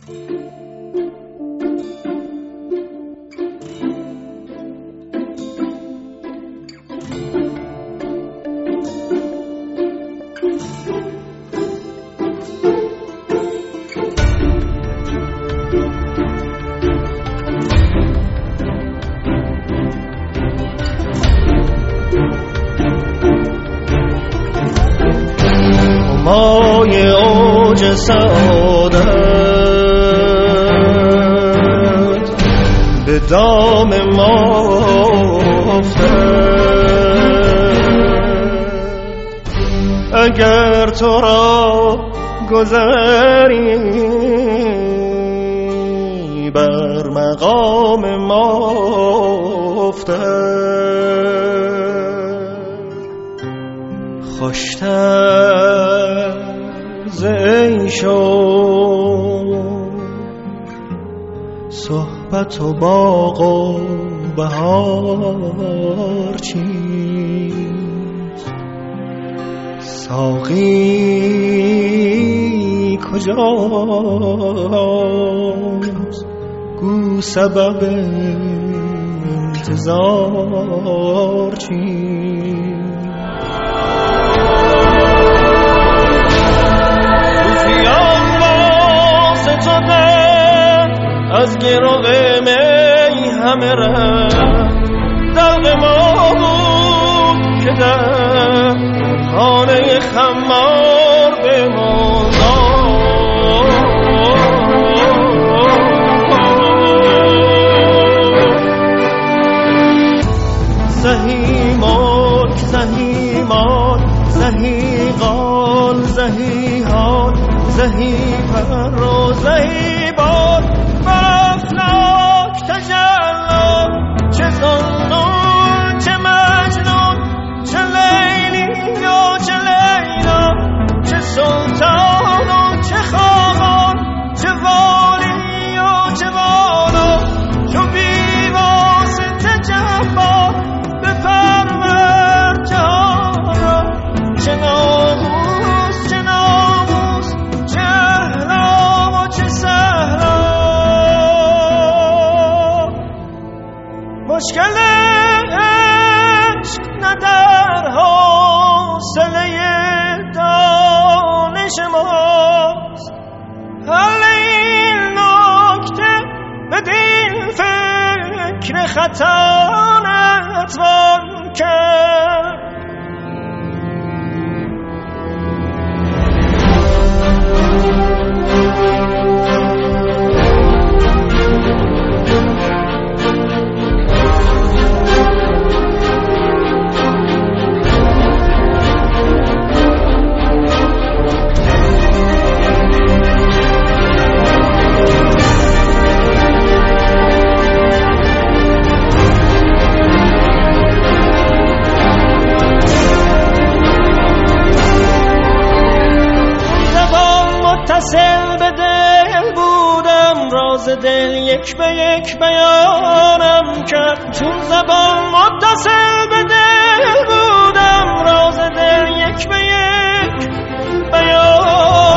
مای اوج سعادت به دام ما افتد. اگر تو را گذری بر مقام ما افتد، خوشتر ز عیش و صحبت و باغ و بهار چیست؟ ساقی کجاست؟ گو سبب انتظار چیست؟ از گروه می همه رفت، دلق ما بود که در خانه خمار بماند. زهی ملک زهی مال زهی قال زهی حال زهی پر و زهی بال، افلاک تجلا چه زنون چه مجنون، چه لیلی و چه لیلا، چه سلطان و چه خاقان، چه والی و چه والا، چو بیواسطه جبار بپرور جهانا، چه ناموس چه ناموس، چه احرام و چه صحرا. مشکل عشق نه در حوصله دانش ماست، حل این نکته بدین فکر خطا نتوان کرد. متصل به دل بودم، راز دل یک به یک بیانم کرد. چون زبان متصل به دل بودم، راز دل یک به یک بیانم